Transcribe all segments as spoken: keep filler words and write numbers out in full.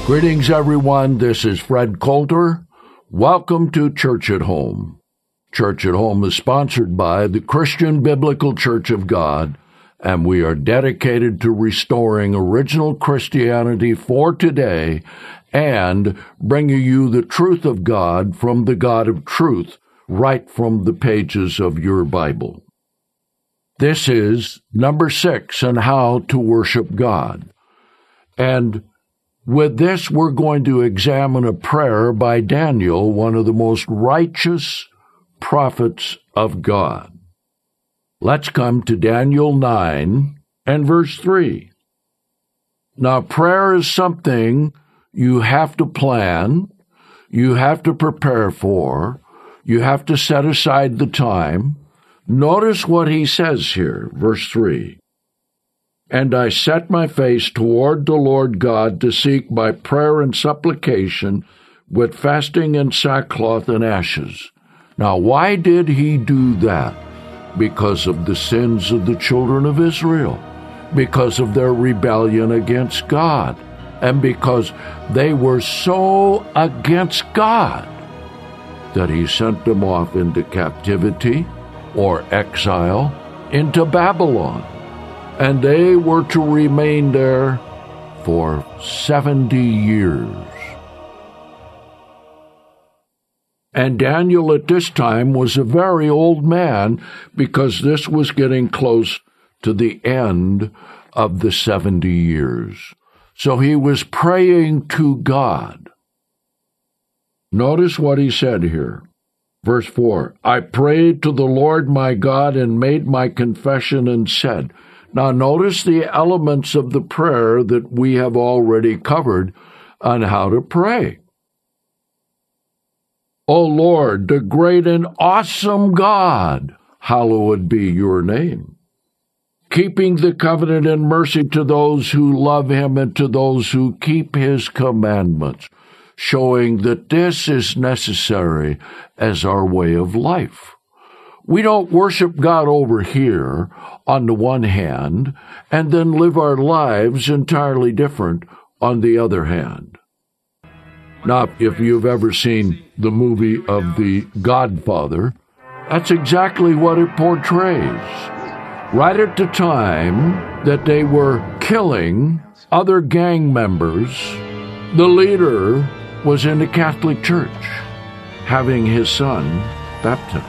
Greetings, everyone. This is Fred Coulter. Welcome to Church at Home. Church at Home is sponsored by the Christian Biblical Church of God, and we are dedicated to restoring original Christianity for today and bringing you the truth of God from the God of truth, right from the pages of your Bible. This is number six on how to worship God. And with this, we're going to examine a prayer by Daniel, one of the most righteous prophets of God. Let's come to Daniel nine and verse three. Now, prayer is something you have to plan, you have to prepare for, you have to set aside the time. Notice what he says here, verse three. And I set my face toward the Lord God to seek by prayer and supplication with fasting and sackcloth and ashes. Now, why did he do that? Because of the sins of the children of Israel, because of their rebellion against God, and because they were so against God that he sent them off into captivity or exile into Babylon. And they were to remain there for seventy years. And Daniel at this time was a very old man, because this was getting close to the end of the seventy years. So he was praying to God. Notice what he said here. Verse four, I prayed to the Lord my God and made my confession and said. Now notice the elements of the prayer that we have already covered on how to pray. O Lord, the great and awesome God, hallowed be your name. Keeping the covenant and mercy to those who love him and to those who keep his commandments, showing that this is necessary as our way of life. We don't worship God over here on the one hand and then live our lives entirely different on the other hand. Now, if you've ever seen the movie of The Godfather, that's exactly what it portrays. Right at the time that they were killing other gang members, the leader was in the Catholic Church, having his son baptized.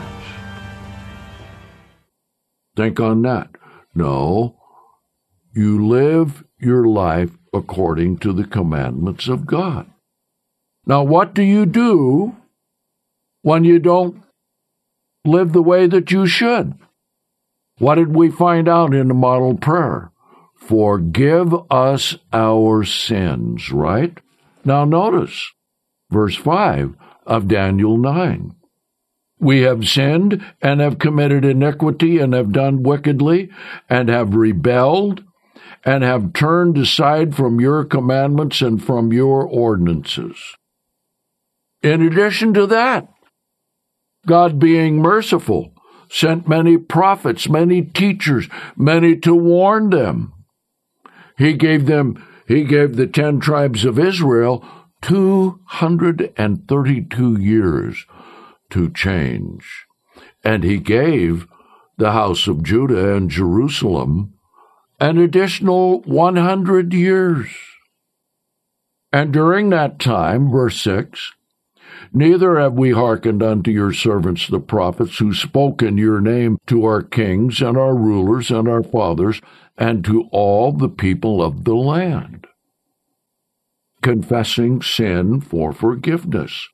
Think on that. No, you live your life according to the commandments of God. Now, what do you do when you don't live the way that you should? What did we find out in the model prayer? Forgive us our sins, right? Now notice verse five of Daniel nine. We have sinned and have committed iniquity and have done wickedly and have rebelled and have turned aside from your commandments and from your ordinances. In addition to that, God being merciful sent many prophets, many teachers, many to warn them. He gave them, he gave the ten tribes of Israel two hundred thirty-two years to change. And he gave the house of Judah and Jerusalem an additional one hundred years. And during that time, verse six, neither have we hearkened unto your servants the prophets, who spoke in your name to our kings and our rulers and our fathers, and to all the people of the land, confessing sin for forgiveness.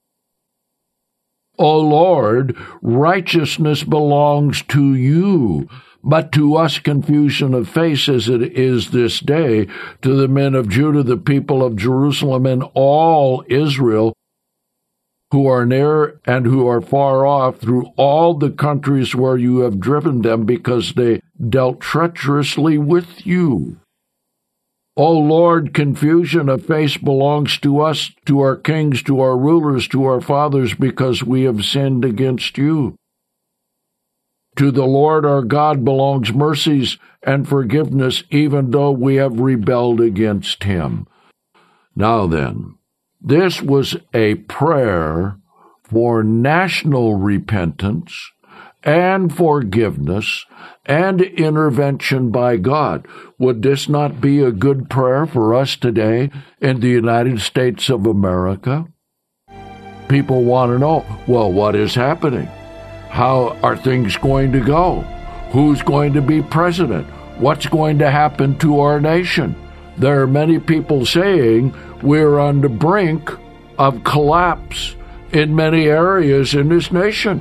O Lord, righteousness belongs to you, but to us confusion of face as it is this day, to the men of Judah, the people of Jerusalem, and all Israel, who are near and who are far off, through all the countries where you have driven them, because they dealt treacherously with you. O Lord, confusion of face belongs to us, to our kings, to our rulers, to our fathers, because we have sinned against you. To the Lord our God belongs mercies and forgiveness, even though we have rebelled against him. Now then, this was a prayer for national repentance and forgiveness and intervention by God. Would this not be a good prayer for us today in the United States of America? People want to know, well, what is happening? How are things going to go? Who's going to be president? What's going to happen to our nation? There are many people saying we're on the brink of collapse in many areas in this nation.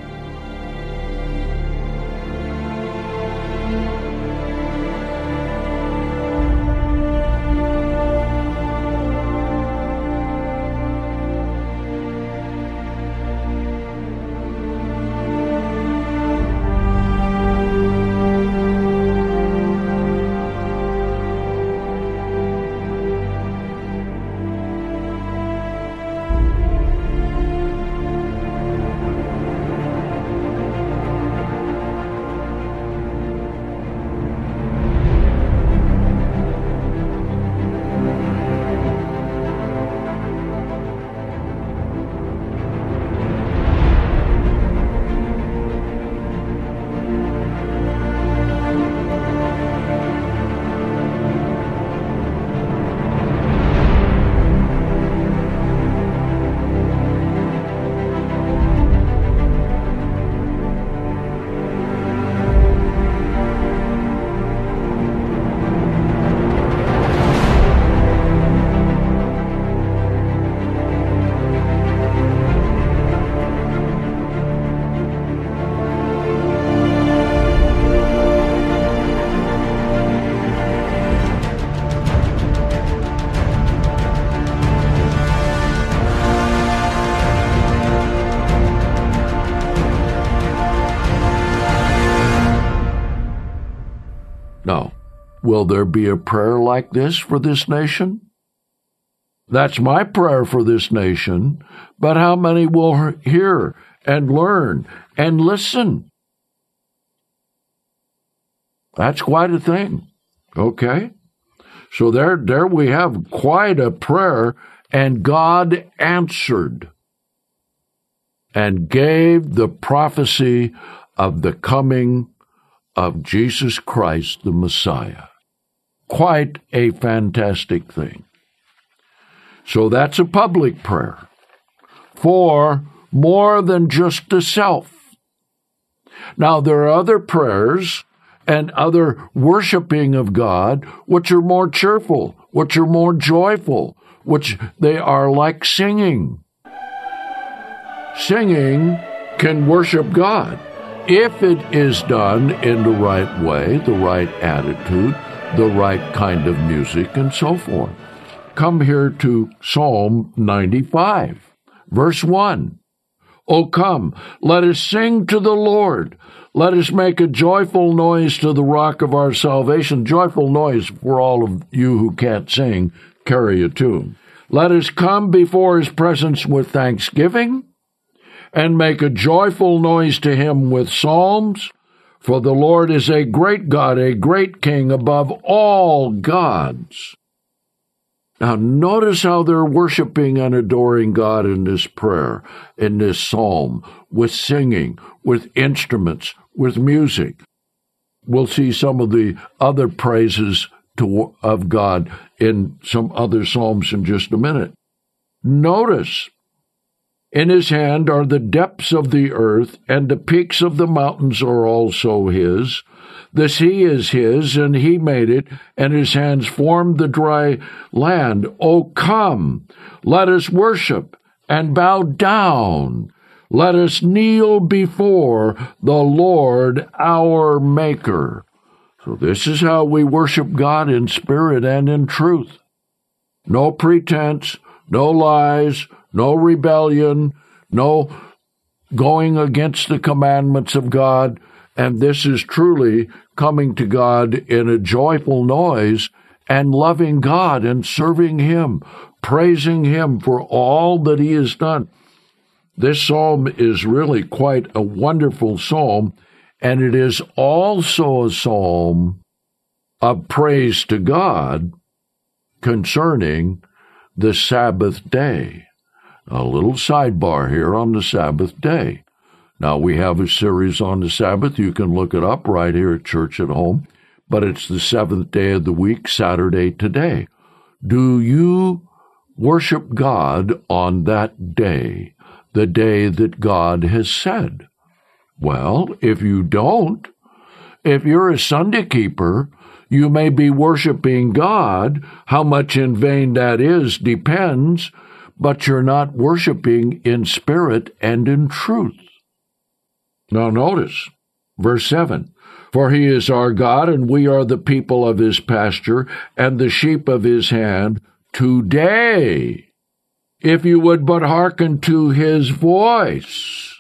Now, will there be a prayer like this for this nation? That's my prayer for this nation, but how many will hear and learn and listen? That's quite a thing, okay? So there, there we have quite a prayer, and God answered and gave the prophecy of the coming of Jesus Christ, the Messiah. Quite a fantastic thing. So that's a public prayer for more than just the self. Now, there are other prayers and other worshiping of God which are more cheerful, which are more joyful, which they are like singing. Singing can worship God if it is done in the right way, the right attitude, the right kind of music, and so forth. Come here to Psalm ninety-five, verse one. O come, let us sing to the Lord. Let us make a joyful noise to the rock of our salvation. Joyful noise for all of you who can't sing, carry a tune. Let us come before his presence with thanksgiving and make a joyful noise to him with psalms. For the Lord is a great God, a great King above all gods. Now, notice how they're worshiping and adoring God in this prayer, in this psalm, with singing, with instruments, with music. We'll see some of the other praises to, of God in some other psalms in just a minute. Notice, in his hand are the depths of the earth, and the peaks of the mountains are also his. The sea is his, and he made it, and his hands formed the dry land. O come, let us worship and bow down. Let us kneel before the Lord our Maker. So this is how we worship God in spirit and in truth. No pretense, no lies, no rebellion, no going against the commandments of God. And this is truly coming to God in a joyful noise and loving God and serving him, praising him for all that he has done. This psalm is really quite a wonderful psalm, and it is also a psalm of praise to God concerning the Sabbath day. A little sidebar here on the Sabbath day. Now, we have a series on the Sabbath. You can look it up right here at Church at Home. But it's the seventh day of the week, Saturday today. Do you worship God on that day, the day that God has said? Well, if you don't, if you're a Sunday keeper, you may be worshiping God. How much in vain that is depends, but you're not worshiping in spirit and in truth. Now notice, verse seven. For he is our God, and we are the people of his pasture, and the sheep of his hand. Today, if you would but hearken to his voice,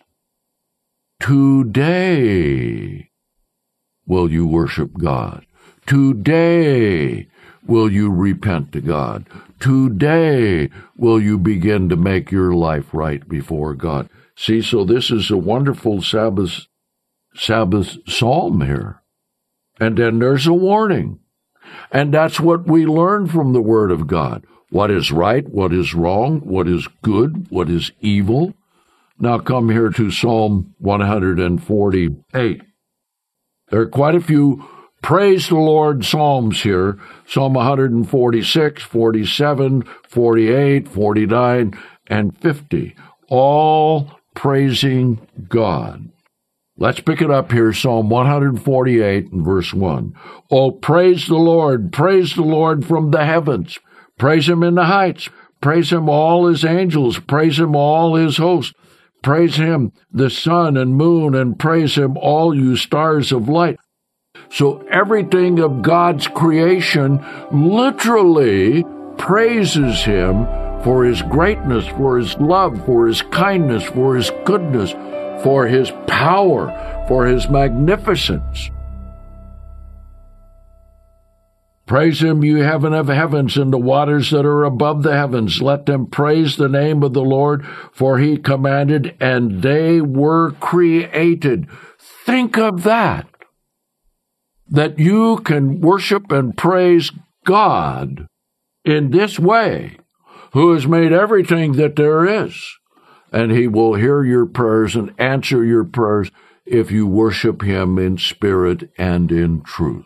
today will you worship God. Today will you repent to God. Today will you begin to make your life right before God. See, so this is a wonderful Sabbath Sabbath psalm here. And then there's a warning. And that's what we learn from the Word of God. What is right, what is wrong, what is good, what is evil. Now come here to Psalm one forty-eight. There are quite a few praise the Lord psalms here. Psalm one forty-six, forty-seven, forty-eight, forty-nine, and fifty. All praising God. Let's pick it up here, Psalm one forty-eight and verse one. Oh, praise the Lord, praise the Lord from the heavens. Praise him in the heights. Praise him all his angels. Praise him all his hosts. Praise him the sun and moon, and praise him all you stars of light. So everything of God's creation literally praises him for his greatness, for his love, for his kindness, for his goodness, for his power, for his magnificence. Praise him, you heaven of heavens, and the waters that are above the heavens. Let them praise the name of the Lord, for he commanded, and they were created. Think of that, that you can worship and praise God in this way, who has made everything that there is. And he will hear your prayers and answer your prayers if you worship him in spirit and in truth.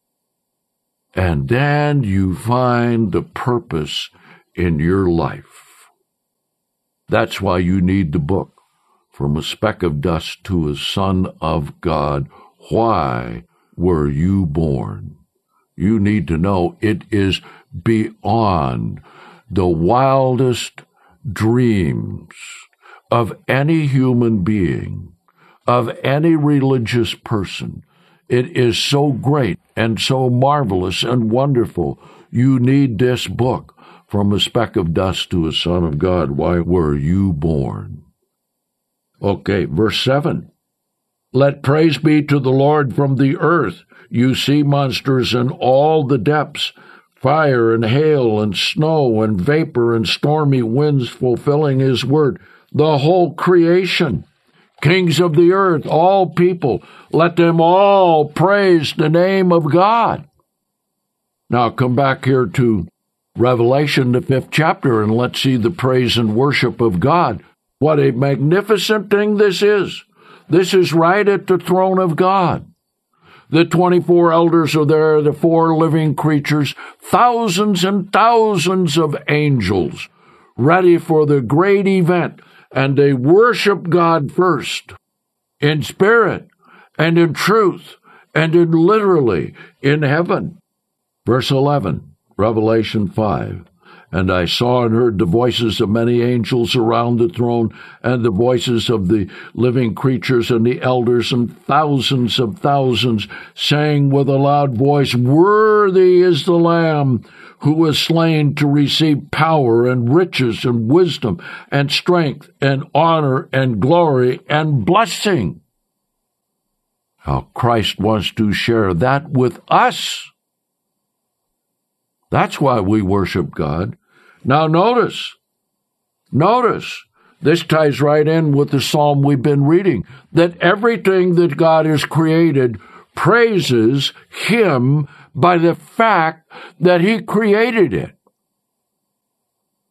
And then you find the purpose in your life. That's why you need the book, From a Speck of Dust to a Son of God. Why were you born? You need to know it is beyond the wildest dreams of any human being, of any religious person. It is so great and so marvelous and wonderful. You need this book, From a Speck of Dust to a Son of God. Why were you born? Okay, verse seven. Let praise be to the Lord from the earth, you sea monsters in all the depths, fire and hail and snow and vapor and stormy winds fulfilling his word. The whole creation, kings of the earth, all people, let them all praise the name of God. Now come back here to Revelation, the fifth chapter, and let's see the praise and worship of God. What a magnificent thing this is. This is right at the throne of God. The twenty-four elders are there, the four living creatures, thousands and thousands of angels, ready for the great event. And they worship God first, in spirit and in truth and in literally in heaven. Verse eleven, Revelation five. And I saw and heard the voices of many angels around the throne, and the voices of the living creatures and the elders, and thousands of thousands, saying with a loud voice, Worthy is the Lamb who was slain to receive power and riches and wisdom and strength and honor and glory and blessing. How Christ wants to share that with us. That's why we worship God. Now notice, notice, this ties right in with the psalm we've been reading, that everything that God has created praises him by the fact that he created it.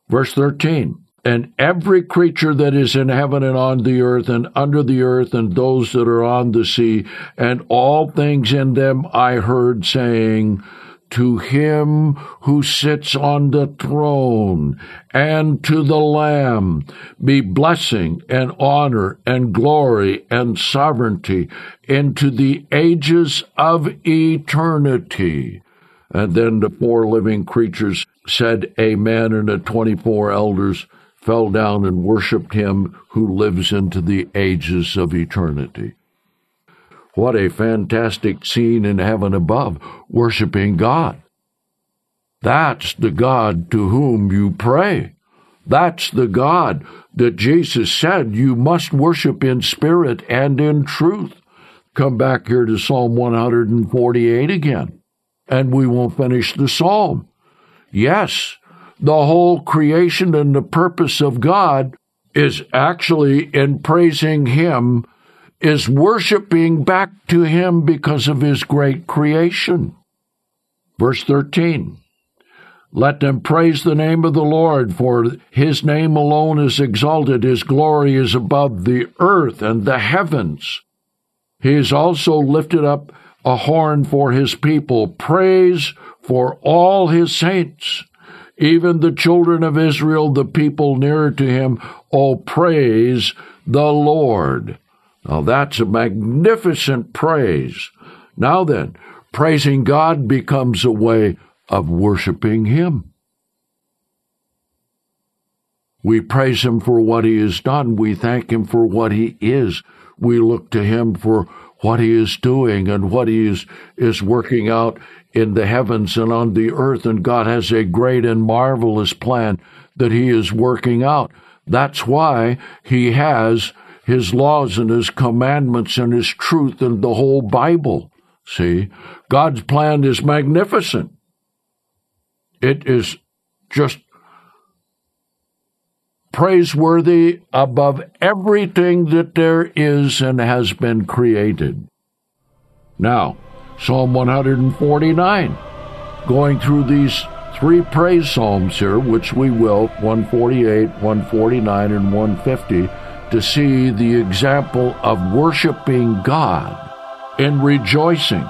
Verse thirteen, and every creature that is in heaven and on the earth and under the earth and those that are on the sea and all things in them I heard saying, to him who sits on the throne and to the Lamb be blessing and honor and glory and sovereignty into the ages of eternity. And then the four living creatures said, Amen, and the twenty-four elders fell down and worshipped him who lives into the ages of eternity. What a fantastic scene in heaven above, worshiping God. That's the God to whom you pray. That's the God that Jesus said you must worship in spirit and in truth. Come back here to Psalm one forty-eight again, and we won't finish the psalm. Yes, the whole creation and the purpose of God is actually in praising Him, is worshiping back to Him because of His great creation. Verse thirteen, let them praise the name of the Lord, for His name alone is exalted. His glory is above the earth and the heavens. He has also lifted up a horn for His people, praise for all His saints, even the children of Israel, the people nearer to Him. Oh, praise the Lord. Now that's a magnificent praise. Now then, praising God becomes a way of worshiping Him. We praise Him for what He has done. We thank Him for what He is. We look to Him for what He is doing and what He is, is working out in the heavens and on the earth. And God has a great and marvelous plan that He is working out. That's why He has His laws and His commandments and His truth and the whole Bible. See, God's plan is magnificent. It is just praiseworthy above everything that there is and has been created. Now, Psalm one forty-nine, going through these three praise psalms here, which we will, one forty-eight, one forty-nine, and one fifty, to see the example of worshiping God in rejoicing.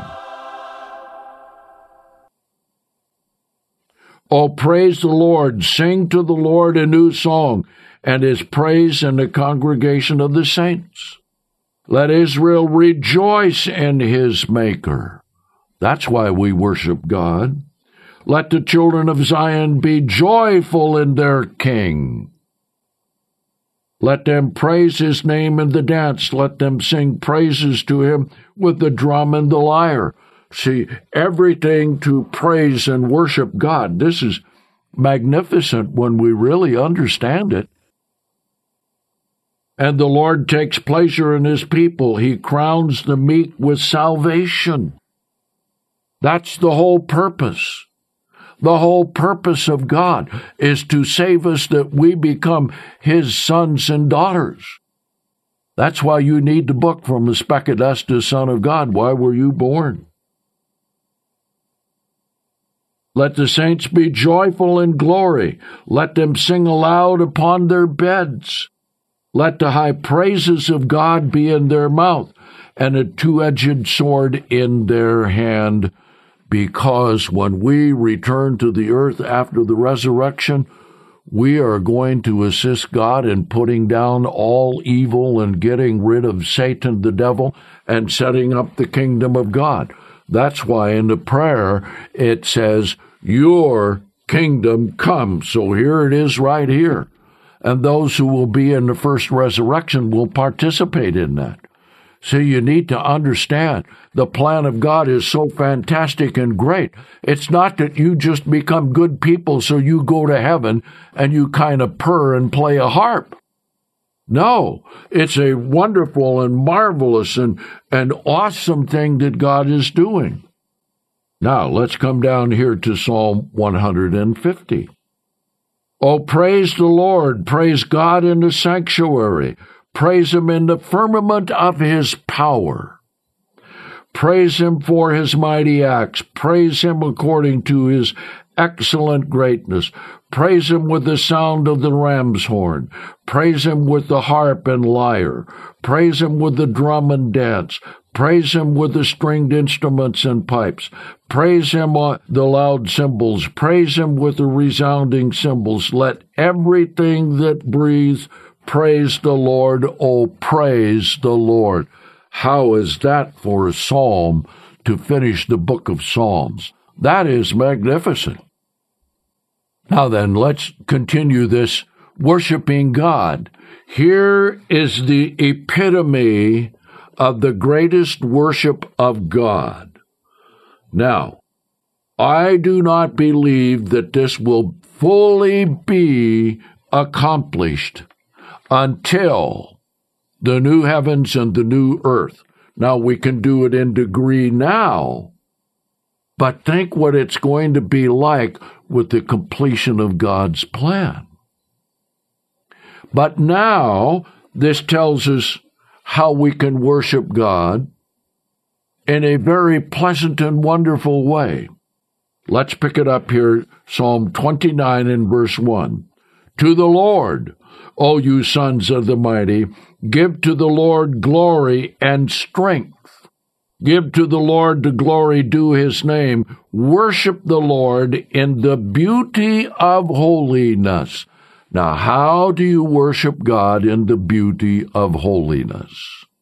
Oh, praise the Lord, sing to the Lord a new song, and His praise in the congregation of the saints. Let Israel rejoice in His Maker. That's why we worship God. Let the children of Zion be joyful in their King. Let them praise His name in the dance. Let them sing praises to Him with the drum and the lyre. See, everything to praise and worship God. This is magnificent when we really understand it. And the Lord takes pleasure in His people. He crowns the meek with salvation. That's the whole purpose. The whole purpose of God is to save us that we become His sons and daughters. That's why you need the book From the Speck of Dust to Son of God. Why were you born? Let the saints be joyful in glory. Let them sing aloud upon their beds. Let the high praises of God be in their mouth, and a two-edged sword in their hand, because when we return to the earth after the resurrection, we are going to assist God in putting down all evil and getting rid of Satan, the devil, and setting up the kingdom of God. That's why in the prayer it says, your kingdom come. So here it is right here. And those who will be in the first resurrection will participate in that. So you need to understand the plan of God is so fantastic and great. It's not that you just become good people so you go to heaven and you kind of purr and play a harp. No, it's a wonderful and marvelous and, and awesome thing that God is doing. Now, let's come down here to Psalm one fifty. Oh, praise the Lord, praise God in the sanctuary, praise Him in the firmament of His power. Praise Him for His mighty acts, praise Him according to His excellent greatness. Praise him with the sound of the ram's horn. Praise him with the harp and lyre. Praise him with the drum and dance. Praise him with the stringed instruments and pipes. Praise him on the loud cymbals. Praise him with the resounding cymbals. Let everything that breathes praise the Lord. Oh, praise the Lord. How is that for a psalm to finish the book of Psalms? That is magnificent. Now then, let's continue this worshiping God. Here is the epitome of the greatest worship of God. Now, I do not believe that this will fully be accomplished until the new heavens and the new earth. Now, we can do it in degree now, but think what it's going to be like with the completion of God's plan. But now, this tells us how we can worship God in a very pleasant and wonderful way. Let's pick it up here, Psalm twenty-nine and verse one. To the Lord, O you sons of the mighty, give to the Lord glory and strength. Give to the Lord the glory due his name. Worship the Lord in the beauty of holiness. Now, how do you worship God in the beauty of holiness?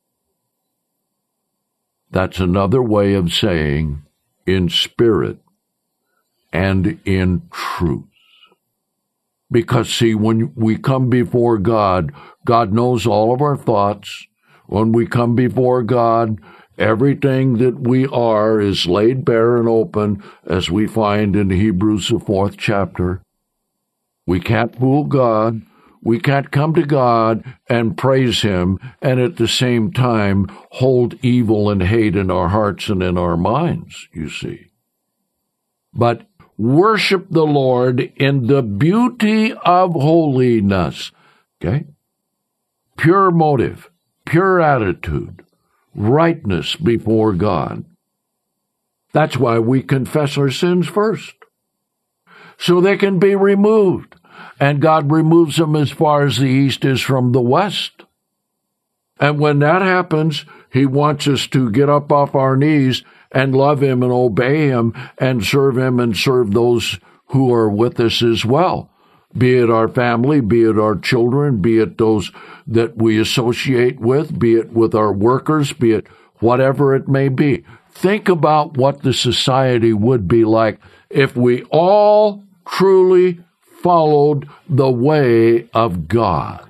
That's another way of saying in spirit and in truth. Because, see, when we come before God, God knows all of our thoughts. When we come before God, everything that we are is laid bare and open, as we find in Hebrews, the fourth chapter. We can't fool God. We can't come to God and praise him and at the same time hold evil and hate in our hearts and in our minds, you see. But worship the Lord in the beauty of holiness. Okay? Pure motive, pure attitude, rightness before God. That's why we confess our sins first, so they can be removed. And God removes them as far as the east is from the west. And when that happens, he wants us to get up off our knees and love him and obey him and serve him and serve those who are with us as well. Be it our family, be it our children, be it those that we associate with, be it with our workers, be it whatever it may be. Think about what the society would be like if we all truly followed the way of God.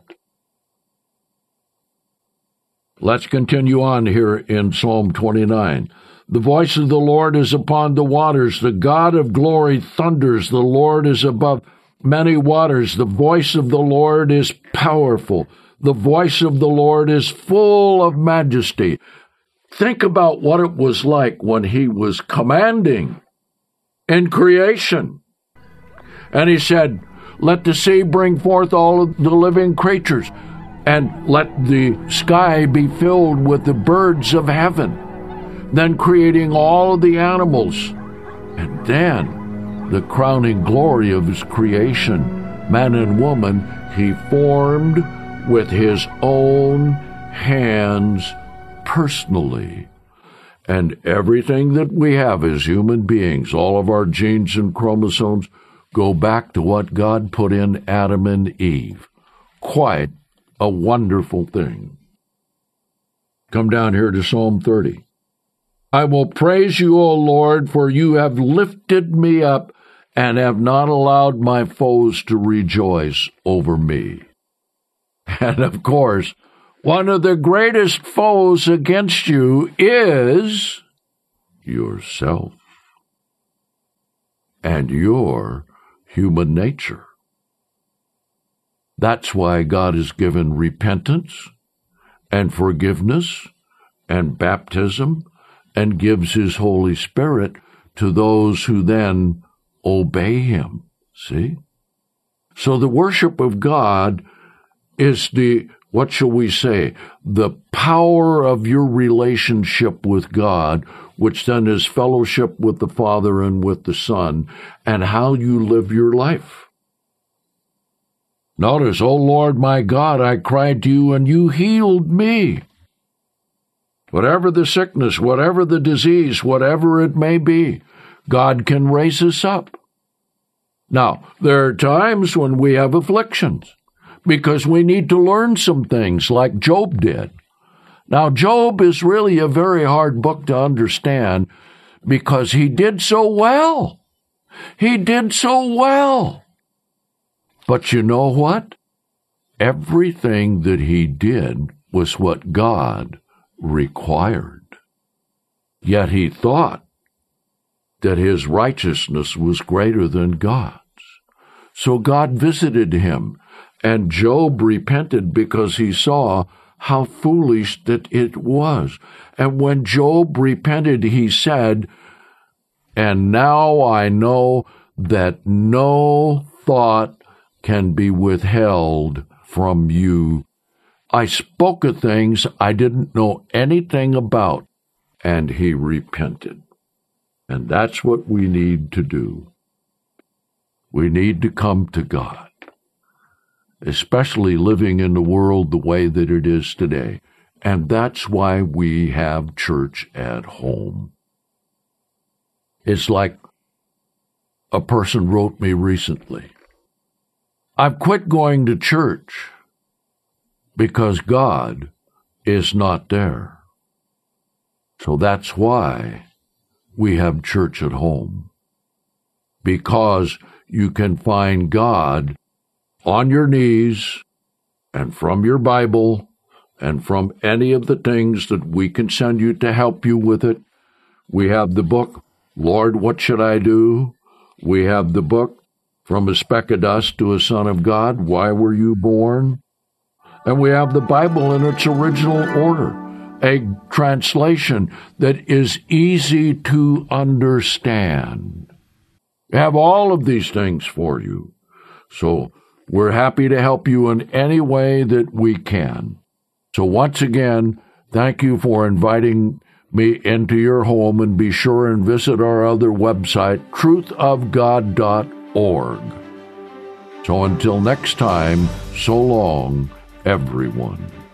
Let's continue on here in Psalm twenty-nine. The voice of the Lord is upon the waters. The God of glory thunders. The Lord is above many waters. The voice of the Lord is powerful. The voice of the Lord is full of majesty. Think about what it was like when he was commanding in creation. And he said, let the sea bring forth all of the living creatures, and let the sky be filled with the birds of heaven. Then creating all of the animals. And then the crowning glory of his creation, man and woman, he formed with his own hands personally. And everything that we have as human beings, all of our genes and chromosomes, go back to what God put in Adam and Eve. Quite a wonderful thing. Come down here to Psalm thirty. I will praise you, O Lord, for you have lifted me up and have not allowed my foes to rejoice over me. And of course, one of the greatest foes against you is yourself and your human nature. That's why God has given repentance and forgiveness and baptism and gives his Holy Spirit to those who then obey him. See? So the worship of God is the what shall we say, the power of your relationship with God, which then is fellowship with the Father and with the Son, and how you live your life. Notice, O Lord my God, I cried to you, and you healed me. Whatever the sickness, whatever the disease, whatever it may be, God can raise us up. Now, there are times when we have afflictions, because we need to learn some things like Job did. Now, Job is really a very hard book to understand because he did so well. He did so well. But you know what? Everything that he did was what God required. Yet he thought that his righteousness was greater than God's. So God visited him, and Job repented because he saw how foolish that it was. And when Job repented, he said, "And now I know that no thought can be withheld from you. I spoke of things I didn't know anything about," and he repented. And that's what we need to do. We need to come to God, especially living in the world the way that it is today. And that's why we have church at home. It's like a person wrote me recently, "I've quit going to church because God is not there. So that's why we have church at home. Because you can find God on your knees and from your Bible and from any of the things that we can send you to help you with it. We have the book, Lord, What Should I Do? We have the book, From a Speck of Dust to a Son of God, Why Were You Born? And we have the Bible in its original order, a translation that is easy to understand. We have all of these things for you. So we're happy to help you in any way that we can. So once again, thank you for inviting me into your home, and be sure and visit our other website, truth of god dot org. So until next time, so long, everyone.